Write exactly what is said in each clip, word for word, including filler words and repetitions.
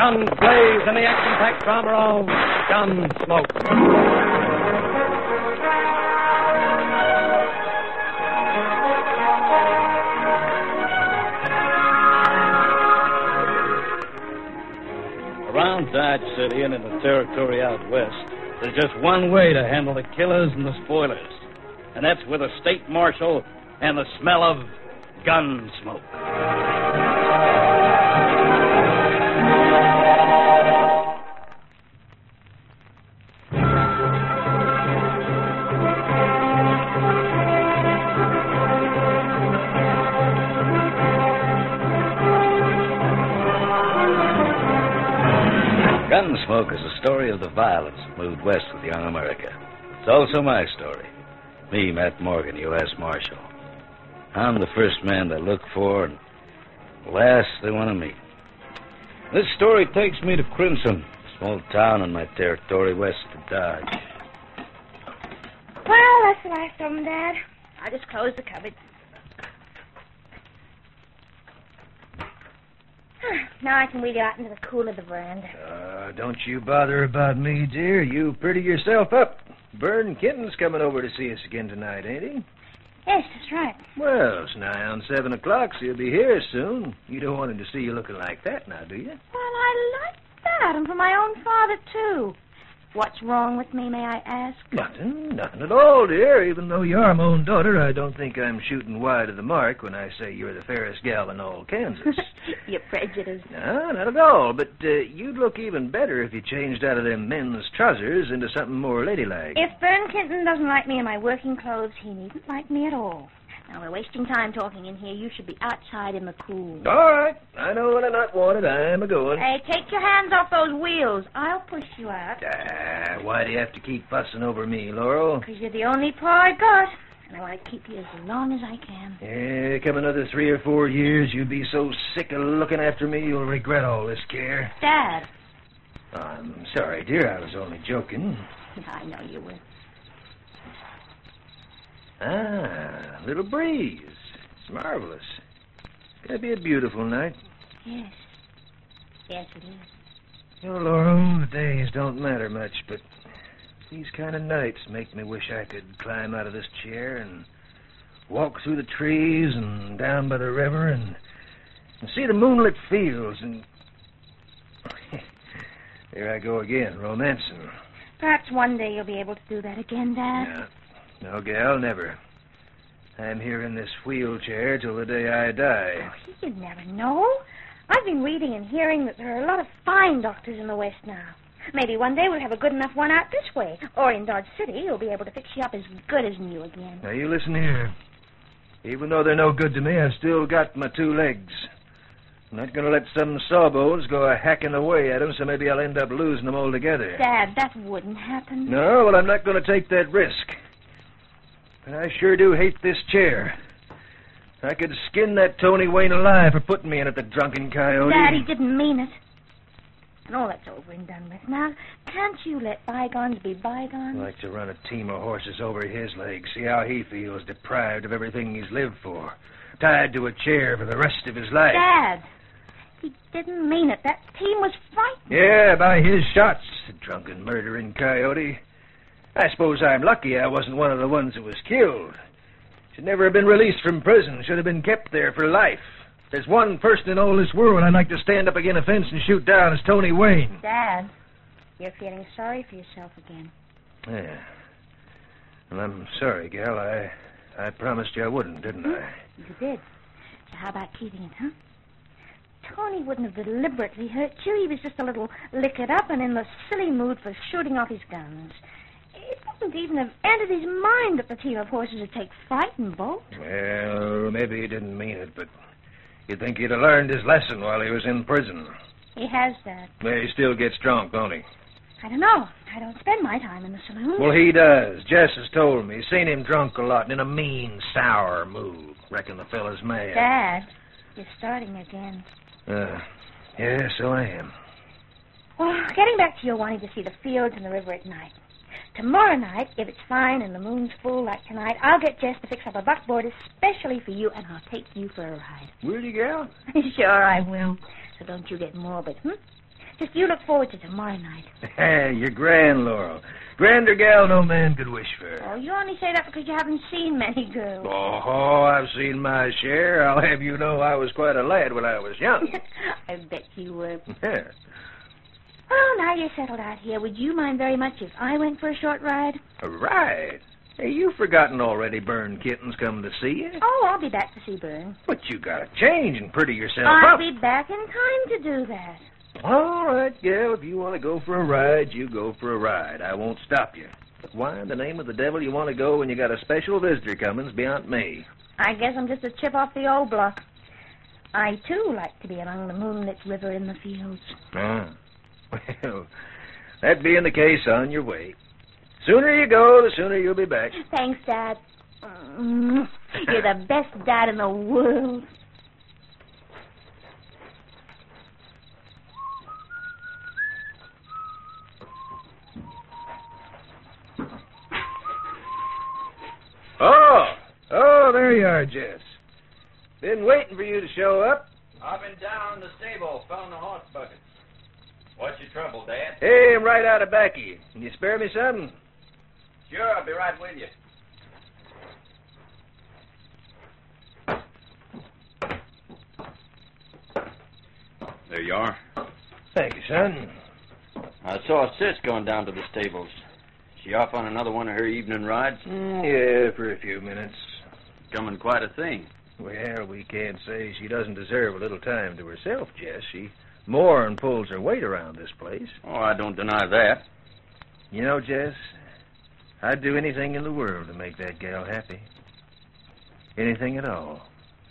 guns blaze in the action-packed drama of Gunsmoke. Around Dodge City and in the territory out west, there's just one way to handle the killers and the spoilers, and that's with a state marshal and the smell of gun smoke. Gunsmoke is a story of the violence that moved west with young America. It's also my story. Me, Matt Morgan, U S Marshal. I'm the first man they look for and last they want to meet. This story takes me to Crimson, a small town in my territory west of Dodge. Well, that's the last of them, Dad. I just closed the cupboard. Now I can wheel you out into the cool of the veranda. Uh, don't you bother about me, dear. You pretty yourself up. Vern Kenton's coming over to see us again tonight, ain't he? Yes, that's right. Well, it's nigh on seven o'clock, so he'll be here soon. You don't want him to see you looking like that now, do you? Well, I like that, and for my own father, too. What's wrong with me, may I ask? Nothing, nothing at all, dear. Even though you are my own daughter, I don't think I'm shooting wide of the mark when I say you're the fairest gal in all Kansas. You're prejudiced. No, not at all. But uh, you'd look even better if you changed out of them men's trousers into something more ladylike. If Vern Kenton doesn't like me in my working clothes, he needn't like me at all. Now, we're wasting time talking in here. You should be outside in the cool. All right. I know when I'm not wanted. I'm a-going. Hey, take your hands off those wheels. I'll push you out. Ah, why do you have to keep fussing over me, Laurel? Because you're the only pa I got. And I want to keep you as long as I can. Yeah, come another three or four years, you'll be so sick of looking after me, you'll regret all this care. Dad. I'm sorry, dear. I was only joking. I know you were. Ah, little breeze. It's marvelous. It's going to be a beautiful night. Yes. Yes, it is. You know, Laurel, the days don't matter much, but these kind of nights make me wish I could climb out of this chair and walk through the trees and down by the river and, and see the moonlit fields and... Here I go again, romancing. Perhaps one day you'll be able to do that again, Dad. No, no, gal, never. I'm here in this wheelchair till the day I die. Oh, you never know. I've been reading and hearing that there are a lot of fine doctors in the West now. Maybe one day we'll have a good enough one out this way. Or in Dodge City, you'll be able to fix you up as good as new again. Now, you listen here. Even though they're no good to me, I've still got my two legs. I'm not going to let some sawbones go a hacking away at them, so maybe I'll end up losing them altogether. Dad, that wouldn't happen. No, well, I'm not going to take that risk. But I sure do hate this chair. I could skin that Tony Wayne alive for putting me in it, the drunken coyote. Dad, he didn't mean it. And all that's over and done with. Now, can't you let bygones be bygones? I'd like to run a team of horses over his legs, see how he feels deprived of everything he's lived for, tied to a chair for the rest of his life. Dad, he didn't mean it. That team was frightened. Yeah, by his shots, the drunken murdering coyote. I suppose I'm lucky I wasn't one of the ones that was killed. Should never have been released from prison. Should have been kept there for life. There's one person in all this world I'd like to stand up against a fence and shoot down as Tony Wayne. Dad, you're feeling sorry for yourself again. Yeah. Well, I'm sorry, gal. I I promised you I wouldn't, didn't I? You did. So how about keeping it, huh? Tony wouldn't have deliberately hurt you. He was just a little liquored up and in the silly mood for shooting off his guns. It wouldn't even have entered his mind that the team of horses would take fright and bolt. Well, maybe he didn't mean it, but you'd think he'd have learned his lesson while he was in prison. He has, Dad. Well, he still gets drunk, don't he? I don't know. I don't spend my time in the saloon. Well, he does. Jess has told me. Seen him drunk a lot and in a mean, sour mood. Reckon the fella's mad. Dad, you're starting again. Uh, yeah, so I am. Well, getting back to your wanting to see the fields and the river at night. Tomorrow night, if it's fine and the moon's full like tonight, I'll get Jess to fix up a buckboard especially for you, and I'll take you for a ride. Will you, gal? Sure I will. So don't you get morbid, hmm? Just you look forward to tomorrow night. Hey, you're grand, Laurel. Grander gal no man could wish for. Oh, you only say that because you haven't seen many girls. Oh, I've seen my share. I'll have you know I was quite a lad when I was young. I bet you were. Yeah. Well, now you're settled out here. Would you mind very much if I went for a short ride? A ride? Hey, you've forgotten already Bern Kitten's coming to see you. Oh, I'll be back to see Bern. But you gotta change and pretty yourself I'll up. be back in time to do that. All right, gal, if you want to go for a ride, you go for a ride. I won't stop you. But why in the name of the devil you want to go when you got a special visitor coming's beyond me? I guess I'm just a chip off the old block. I, too, like to be along the moonlit river in the fields. Ah. Well, that being the case, on your way. Sooner you go, the sooner you'll be back. Thanks, Dad. Mm, you're the best dad in the world. Oh, oh, there you are, Jess. Been waiting for you to show up. I've been down in the stable, found the horse buckets. What's your trouble, Dad? Hey, I'm right out of back of you. Can you spare me something? Sure, I'll be right with you. There you are. Thank you, son. I saw Sis going down to the stables. She off on another one of her evening rides? Mm, yeah, for a few minutes. Coming quite a thing. Well, we can't say she doesn't deserve a little time to herself, Jess. She more than pulls her weight around this place. Oh, I don't deny that. You know, Jess, I'd do anything in the world to make that gal happy. Anything at all.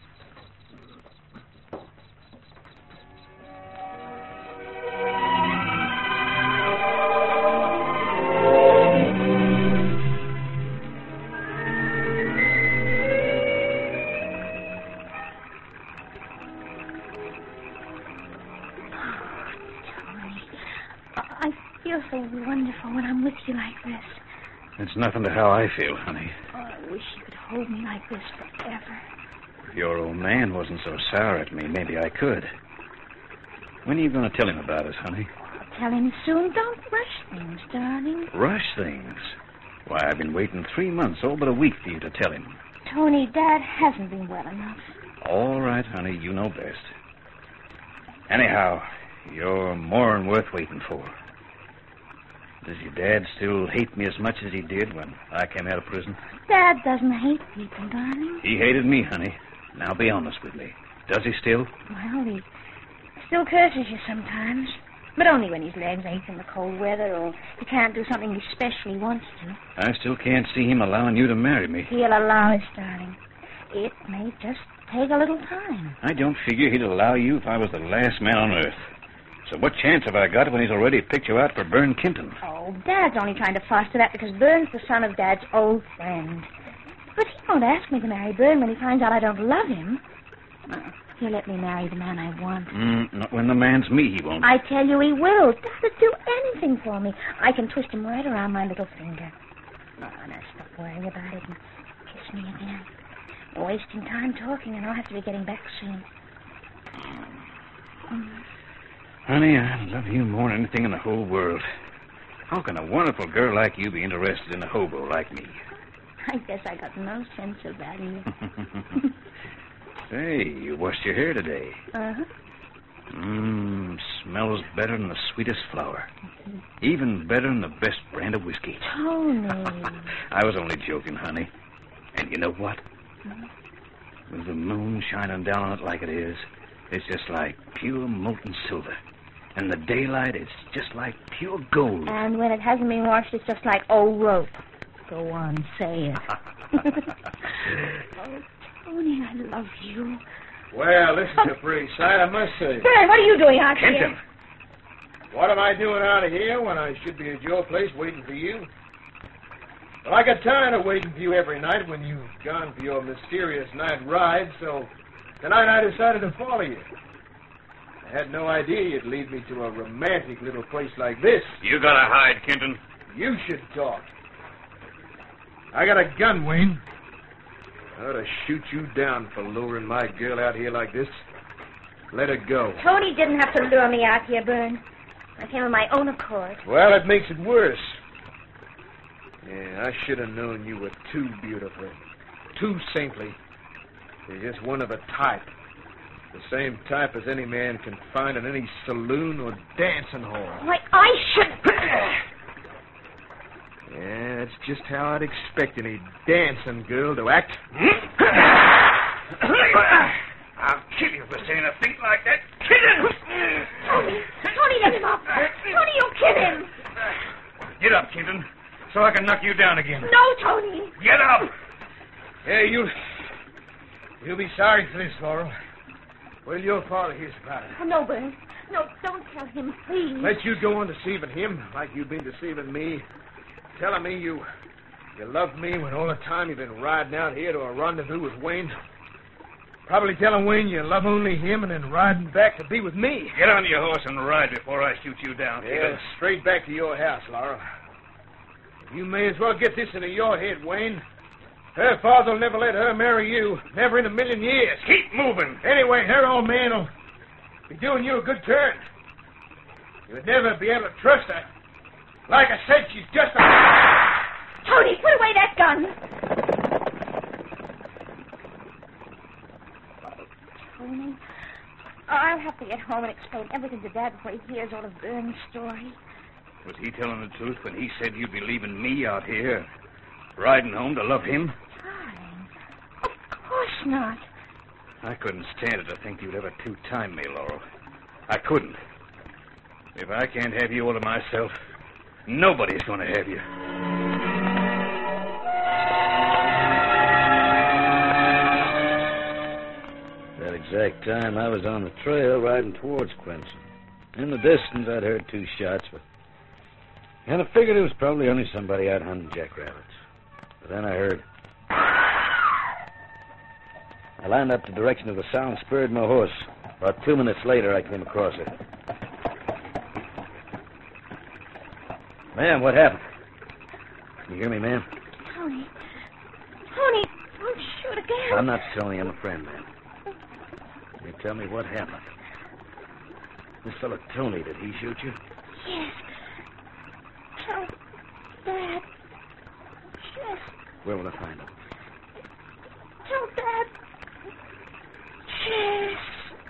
I feel so wonderful when I'm with you like this. It's nothing to how I feel, honey. Oh, I wish you could hold me like this forever. If your old man wasn't so sour at me, maybe I could. When are you going to tell him about us, honey? I'll tell him soon. Don't rush things, darling. Rush things? Why, I've been waiting three months, all but a week for you to tell him. Tony, Dad hasn't been well enough. All right, honey, you know best. Anyhow, you're more than worth waiting for. Does your dad still hate me as much as he did when I came out of prison? Dad doesn't hate people, darling. He hated me, honey. Now be honest with me. Does he still? Well, he still curses you sometimes. But only when his legs ache in the cold weather or he can't do something he specially wants to. I still can't see him allowing you to marry me. He'll allow us, darling. It may just take a little time. I don't figure he'd allow you if I was the last man on earth. So what chance have I got when he's already picked you out for Bern Kenton? Oh, Dad's only trying to foster that because Bern's the son of Dad's old friend. But he won't ask me to marry Bern when he finds out I don't love him. Uh, he'll let me marry the man I want. Mm, not when the man's me, he won't. I tell you he will. Dad would do anything for me. I can twist him right around my little finger. Oh, now stop worrying about it and kiss me again. We're wasting time talking, and I'll have to be getting back soon. Mm. Honey, I love you more than anything in the whole world. How can a wonderful girl like you be interested in a hobo like me? I guess I got no sense of value. Say, you washed your hair today. Uh-huh. Mmm, smells better than the sweetest flower. Even better than the best brand of whiskey. Tony. I was only joking, honey. And you know what? Mm-hmm. With the moon shining down on it like it is, it's just like pure molten silver. And the daylight is just like pure gold. And when it hasn't been washed, it's just like old rope. Go on, say it. Oh, Tony, I love you. Well, this is a pretty sight, I must say. Bern, what are you doing out Kenton! here? What am I doing out of here when I should be at your place waiting for you? Well, I got tired of waiting for you every night when you've gone for your mysterious night ride, so tonight I decided to follow you. I had no idea you'd lead me to a romantic little place like this. You gotta hide, Kenton. You should talk. I got a gun, Wayne. I ought to shoot you down for luring my girl out here like this. Let her go. Tony didn't have to lure me out here, Bern. I came of my own accord. Well, it makes it worse. Yeah, I should have known you were too beautiful, too saintly. You're just one of a type. The same type as any man can find in any saloon or dancing hall. Why, I should... Yeah, that's just how I'd expect any dancing girl to act. I'll kill you for saying a thing like that. Kill him! Tony, Tony, let him up. Tony, you kill him. Get up, Keaton, so I can knock you down again. No, Tony. Get up! Hey, you... You'll be sorry for this, Laurel. Well, your father hears about it. Oh, no, Bert. No, don't tell him, please. Let you go on deceiving him like you've been deceiving me. Telling me you you loved me when all the time you've been riding out here to a rendezvous with Wayne. Probably telling Wayne you love only him and then riding back to be with me. Get on your horse and ride before I shoot you down, Yeah, Keaton. straight back to your house, Laura. You may as well get this into your head, Wayne. Her father'll never let her marry you. Never in a million years. Keep moving. Anyway, her old man will be doing you a good turn. You would never be able to trust her. Like I said, she's just a... Tony, put away that gun. Tony, I'll have to get home and explain everything to Dad before he hears all of Vern's story. Was he telling the truth when he said you'd be leaving me out here, riding home to love him? Darling, of course not. I couldn't stand it to think you'd ever two-time me, Laurel. I couldn't. If I can't have you all to myself, nobody's going to have you. That exact time, I was on the trail riding towards Quincy. In the distance, I'd heard two shots, but... And I figured it was probably only somebody out hunting jackrabbits. But then I heard... I lined up the direction of the sound, spurred my horse. About two minutes later, I came across it. Ma'am, what happened? Can you hear me, ma'am? Tony. Tony, don't shoot again. I'm not Tony. I'm a friend, ma'am. Can you tell me what happened? This fellow Tony, did he shoot you? Yes. Tell Dad. Yes. Where will I find him? Tell Dad. Yes.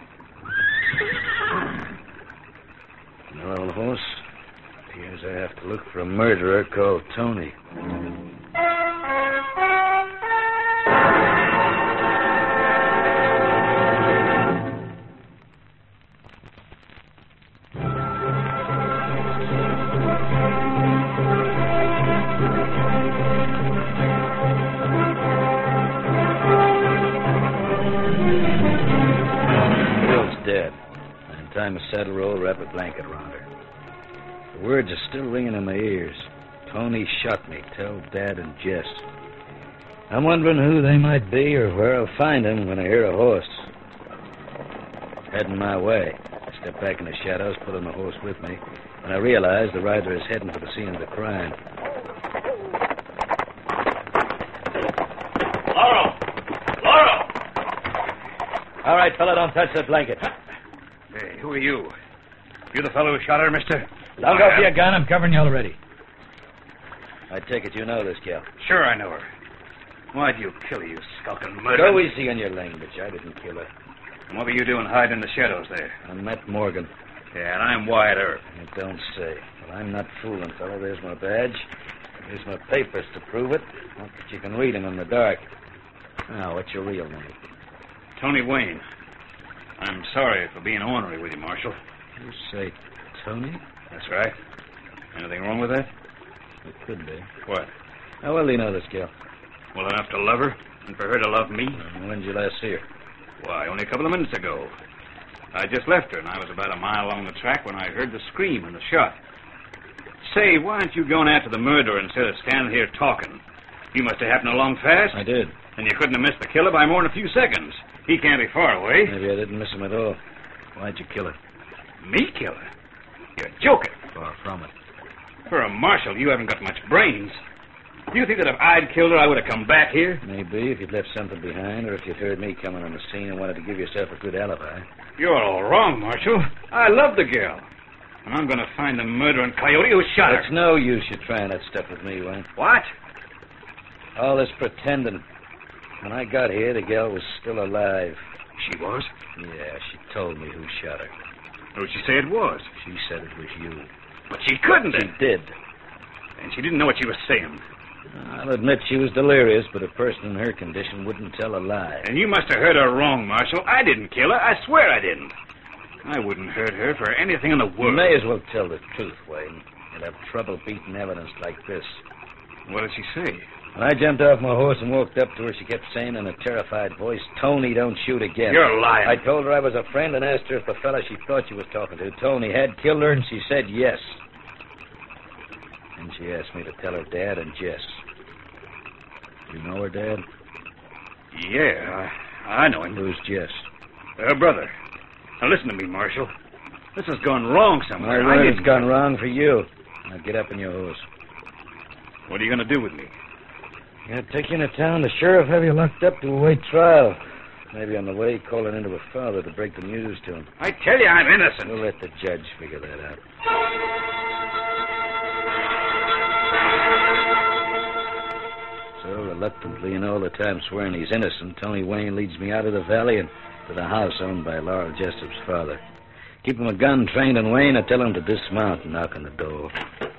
Well, horse, appears I have to look for a murderer called Tony. Dead. And time a saddle roll, wrap a blanket around her. The words are still ringing in my ears. Tony shot me. Tell Dad and Jess. I'm wondering who they might be or where I'll find them when I hear a horse. Heading my way. I step back in the shadows, pulling the horse with me, and I realize the rider is heading for the scene of the crime. Laurel! Laurel! All right, fella, don't touch that blanket. Hey, who are you? You the fellow who shot her, mister? Look out for your gun. I'm covering you already. I take it you know this gal. Sure I know her. Why'd you kill her, you skulking murderer? Go easy on your language. I didn't kill her. And what were you doing hiding in the shadows there? I'm Matt Morgan. Yeah, and I'm Wyatt Earp. You don't say. Well, I'm not fooling, fella. There's my badge. Here's my papers to prove it. Not that you can read them in the dark. Now, what's your real name? Tony Wayne. I'm sorry for being ornery with you, Marshal. You say Tony? That's right. Anything wrong with that? It could be. What? How well do you know this gal? Well enough to love her, and for her to love me? And when did you last see her? Why, only a couple of minutes ago. I just left her, and I was about a mile along the track when I heard the scream and the shot. Say, why aren't you going after the murderer instead of standing here talking? You must have happened along fast. I did. And you couldn't have missed the killer by more than a few seconds. He can't be far away. Maybe I didn't miss him at all. Why'd you kill her? Me kill her? You're joking. Far from it. For a marshal, you haven't got much brains. Do you think that if I'd killed her, I would have come back here? Maybe if you'd left something behind, or if you'd heard me coming on the scene and wanted to give yourself a good alibi. You're all wrong, Marshal. I love the girl. And I'm going to find the murdering coyote who shot her. It's no use you trying that stuff with me, Wayne. What? All this pretending. When I got here, the gal was still alive. She was? Yeah, she told me who shot her. Who'd she say it was? She said it was you. But she couldn't She have. did. And she didn't know what she was saying. I'll admit she was delirious, but a person in her condition wouldn't tell a lie. And you must have heard her wrong, Marshal. I didn't kill her. I swear I didn't. I wouldn't hurt her for anything in the You world. may as well tell the truth, Wayne. You'll have trouble beating evidence like this. What did she say? When I jumped off my horse and walked up to her, she kept saying in a terrified voice, Tony, don't shoot again. You're lying. I told her I was a friend and asked her if the fella she thought she was talking to, Tony, had killed her, and she said yes. And she asked me to tell her dad and Jess. You know her dad? Yeah, I, I know him. Who's Jess? Her brother. Now listen to me, Marshal. This has gone wrong My somewhere. I word's didn't... gone wrong for you. Now get up on your horse. What are you going to do with me? Yeah, take you into town. The sheriff have you locked up to await trial. Maybe on the way, calling into her father to break the news to him. I tell you, I'm innocent. We'll let the judge figure that out. So, reluctantly and all the time swearing he's innocent, Tony Wayne leads me out of the valley and to the house owned by Laurel Jessup's father. Keep him a gun trained on Wayne. I tell him to dismount and knock on the door.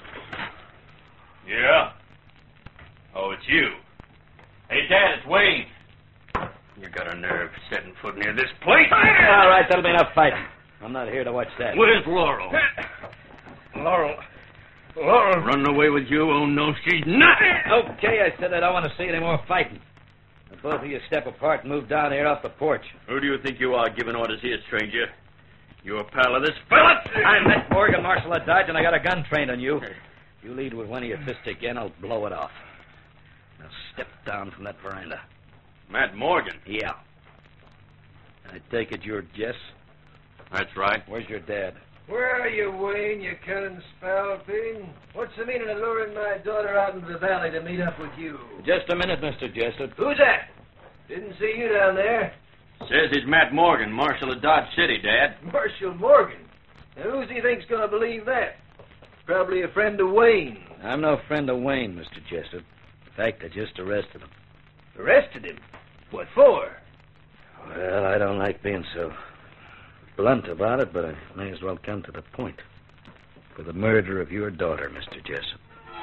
Yeah? Oh, it's you. Hey, Dad, it's Wayne. You got a nerve setting foot near this place. All right, that'll be enough fighting. I'm not here to watch that. Where's Laurel? Laurel. Laurel. Running away with you? Oh, no, she's not. Okay, I said I don't want to see any more fighting. Now, both of you step apart and move down here off the porch. Who do you think you are giving orders here, stranger? You a pal of this fella? I'm Matt Morgan, Marshal of Dodge, and I got a gun trained on you. You lead with one of your fists again, I'll blow it off. Now step down from that veranda. Matt Morgan. Yeah. I take it you're Jess? That's right. Where's your dad? Where are you, Wayne, you cunning spalpeen? What's the meaning of luring my daughter out into the valley to meet up with you? Just a minute, Mister Jessup. Who's that? Didn't see you down there. Says he's Matt Morgan, Marshal of Dodge City, Dad. Marshal Morgan. Now, who's he think's going to believe that? Probably a friend of Wayne. I'm no friend of Wayne, Mister Jessup. In fact, I just arrested him. Arrested him? What for? Well, I don't like being so blunt about it, but I may as well come to the point. For the murder of your daughter, Mister Jessup.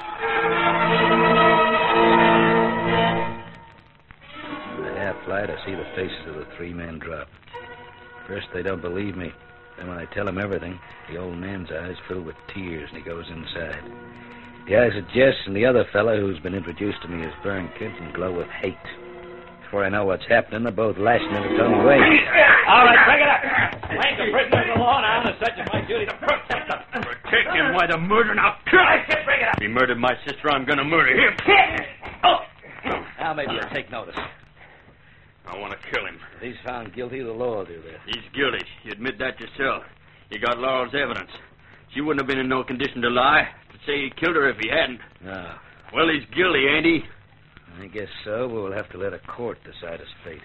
In the half-light, I see the faces of the three men drop. First, they don't believe me. Then when I tell them everything, the old man's eyes fill with tears, and he goes inside. The eyes of Jess and the other fellow who's been introduced to me as Vern Kenton glow with hate. Before I know what's happening, they're both lashing into Tony Wayne. All right, break it up. Wayne's a prisoner of the law now, and it's such as my duty to protect him. Protect him? Why the murder now? I said break it up. If he murdered my sister, I'm going to murder him. Oh. Now maybe you'll take notice. I want to kill him. If he's found guilty, the law will do that. He's guilty. You admit that yourself. You got Laurel's evidence. She wouldn't have been in no condition to lie, to say he killed her if he hadn't. No. Well, he's guilty, ain't he? I guess so, but we'll have to let a court decide his fate.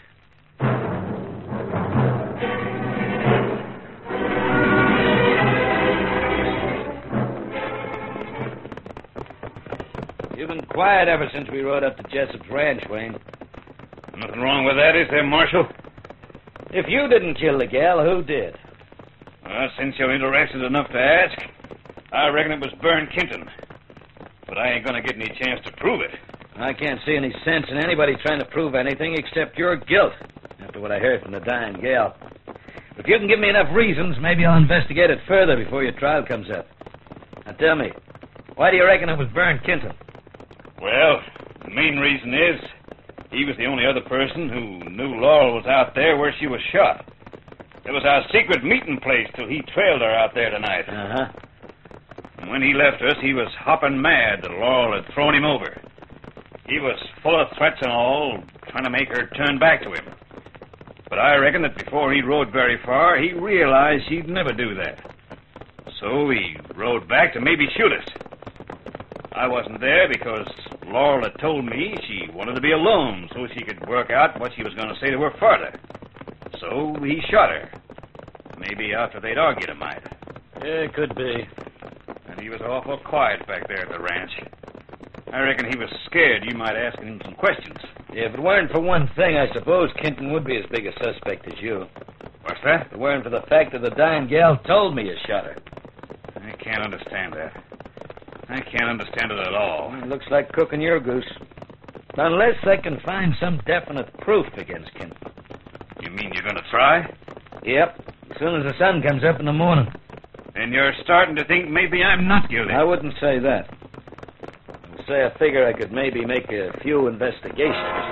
You've been quiet ever since we rode up to Jessup's ranch, Wayne. Nothing wrong with that, is there, Marshal? If you didn't kill the gal, who did? Well, since you're interested enough to ask, I reckon it was Vern Kenton. But I ain't going to get any chance to prove it. I can't see any sense in anybody trying to prove anything except your guilt, after what I heard from the dying gal. If you can give me enough reasons, maybe I'll investigate it further before your trial comes up. Now tell me, why do you reckon it was Vern Kenton? Well, the main reason is he was the only other person who knew Laurel was out there where she was shot. It was our secret meeting place till he trailed her out there tonight. Uh-huh. And when he left us, he was hopping mad that Laurel had thrown him over. He was full of threats and all, trying to make her turn back to him. But I reckon that before he rode very far, he realized he'd never do that. So he rode back to maybe shoot us. I wasn't there because Laurel had told me she wanted to be alone so she could work out what she was going to say to her father. So he shot her. Maybe after they'd argued a mite. Yeah, it could be. And he was awful quiet back there at the ranch. I reckon he was scared you might ask him some questions. Yeah, if it weren't for one thing, I suppose Kenton would be as big a suspect as you. What's that? If it weren't for the fact that the dying gal told me you shot her. I can't understand that. I can't understand it at all. It looks like cooking your goose. Unless I can find some definite proof against Kenton. You mean you're going to try? Yep, as soon as the sun comes up in the morning. And you're starting to think maybe I'm not guilty. I wouldn't say that. I'd say I figure I could maybe make a few investigations.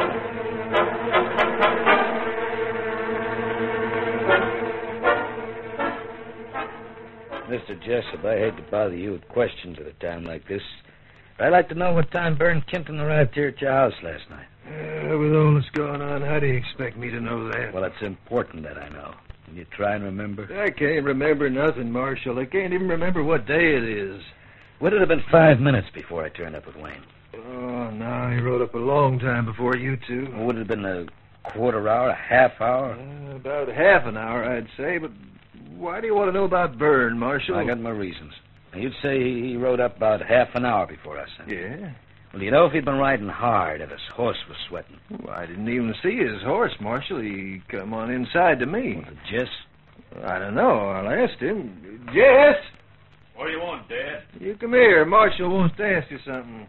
Mister Jessup, I hate to bother you with questions at a time like this. I'd like to know what time Bern Kenton arrived here at your house last night. Uh, with all that's going on, how do you expect me to know that? Well, it's important that I know. Can you try and remember? I can't remember nothing, Marshal. I can't even remember what day it is. Would it have been five minutes before I turned up with Wayne? Oh, no, he rode up a long time before you two. Or would it have been a quarter hour, a half hour? Uh, about half an hour, I'd say, but why do you want to know about Byrne, Marshal? I got my reasons. Now, you'd say he rode up about half an hour before us. Huh? Yeah. Well, you know if he'd been riding hard, if his horse was sweating. Well, I didn't even see his horse, Marshal. He come on inside to me. Was it Jess? I don't know. I'll ask him. Jess! What do you want, Dad? You come here. Marshal wants to ask you something.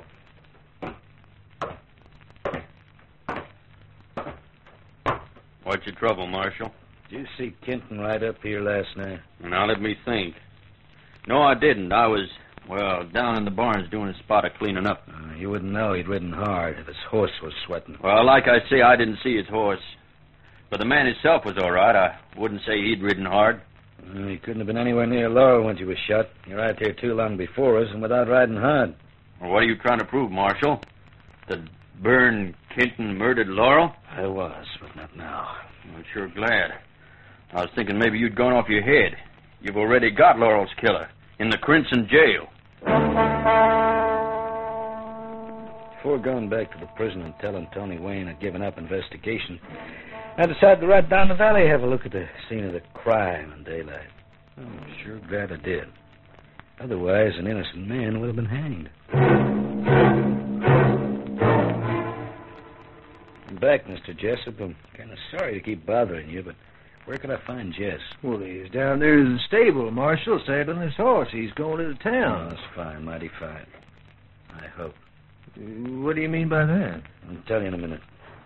What's your trouble, Marshal? Did you see Kenton ride up here last night? Now, let me think. No, I didn't. I was, well, down in the barns doing a spot of cleaning up. Uh, you wouldn't know he'd ridden hard if his horse was sweating. Well, like I say, I didn't see his horse. But the man himself was all right. I wouldn't say he'd ridden hard. Uh, he couldn't have been anywhere near Laurel when she was shot. He arrived here too long before us and without riding hard. Well, what are you trying to prove, Marshal? That Byrne Kenton murdered Laurel? I was, but not now. I'm sure glad. I was thinking maybe you'd gone off your head. You've already got Laurel's killer in the Crimson jail. Before going back to the prison and telling Tony Wayne I'd given up investigation, I decided to ride down the valley and have a look at the scene of the crime in daylight. I'm sure glad I did. Otherwise, an innocent man would have been hanged. I'm back, Mister Jessup. I'm kind of sorry to keep bothering you, but where can I find Jess? Well, he's down there in the stable, Marshal, saddling his horse. He's going to the Oh, town. that's fine, mighty fine. I hope. What do you mean by that? I'll tell you in a minute.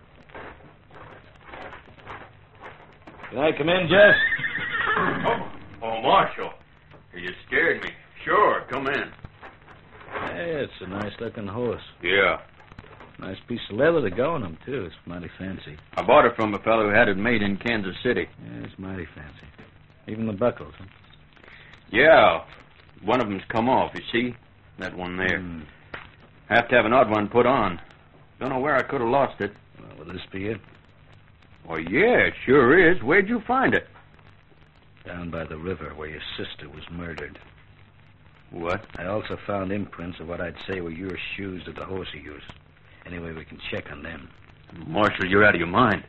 Can I come in, Jess? Oh, oh, Marshal. You scared me. Sure, come in. Hey, it's a nice-looking horse. Yeah. Nice piece of leather to go on him, too. It's mighty fancy. I bought it from a fellow who had it made in Kansas City. Yeah, it's mighty fancy. Even the buckles, huh? Yeah. One of them's come off, you see? That one there. Mm. Have to have an odd one put on. Don't know where I could have lost it. Well, will this be it? Oh, yeah, it sure is. Where'd you find it? Down by the river where your sister was murdered. What? I also found imprints of what I'd say were your shoes that the horse he used. Anyway, we can check on them. Marshal, you're out of your mind.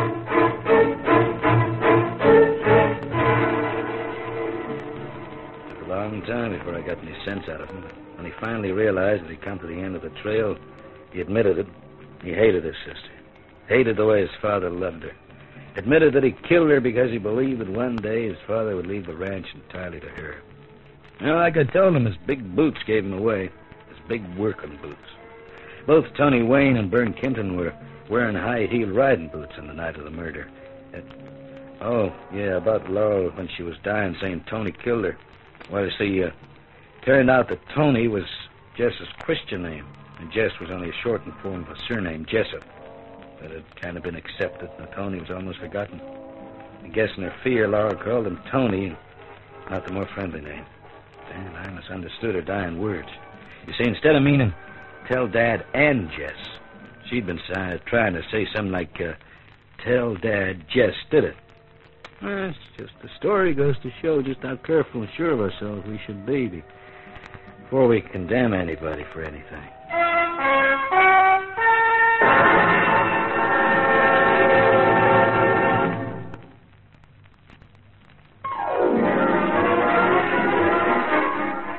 Took a long time before I got any sense out of him. But when he finally realized that he'd come to the end of the trail, he admitted it. He hated his sister. Hated the way his father loved her. Admitted that he killed her because he believed that one day his father would leave the ranch entirely to her. You know, like I told him, his big boots gave him away. His big working boots. Both Tony Wayne and Bern Kenton were wearing high-heeled riding boots on the night of the murder. It, oh, yeah, about Laurel when she was dying, saying Tony killed her. Well, you see, uh, turned out that Tony was Jess's Christian name, and Jess was only a shortened form of a surname, Jessup. That had kind of been accepted, and Tony was almost forgotten. I guess in her fear, Laurel called him Tony, and not the more friendly name. Damn, I misunderstood her dying words. You see, instead of meaning tell Dad and Jess, she'd been uh, trying to say something like, uh, tell Dad Jess did it. Well, it's just the story goes to show just how careful and sure of ourselves we should be before we condemn anybody for anything.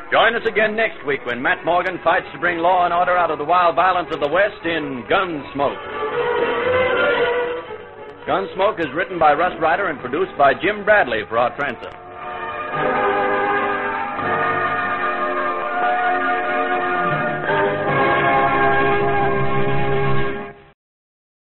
Join us again next week when Matt Morgan fights to bring law and order out of the wild violence of the West in Gunsmoke. Gunsmoke is written by Russ Ryder and produced by Jim Bradley for our transit.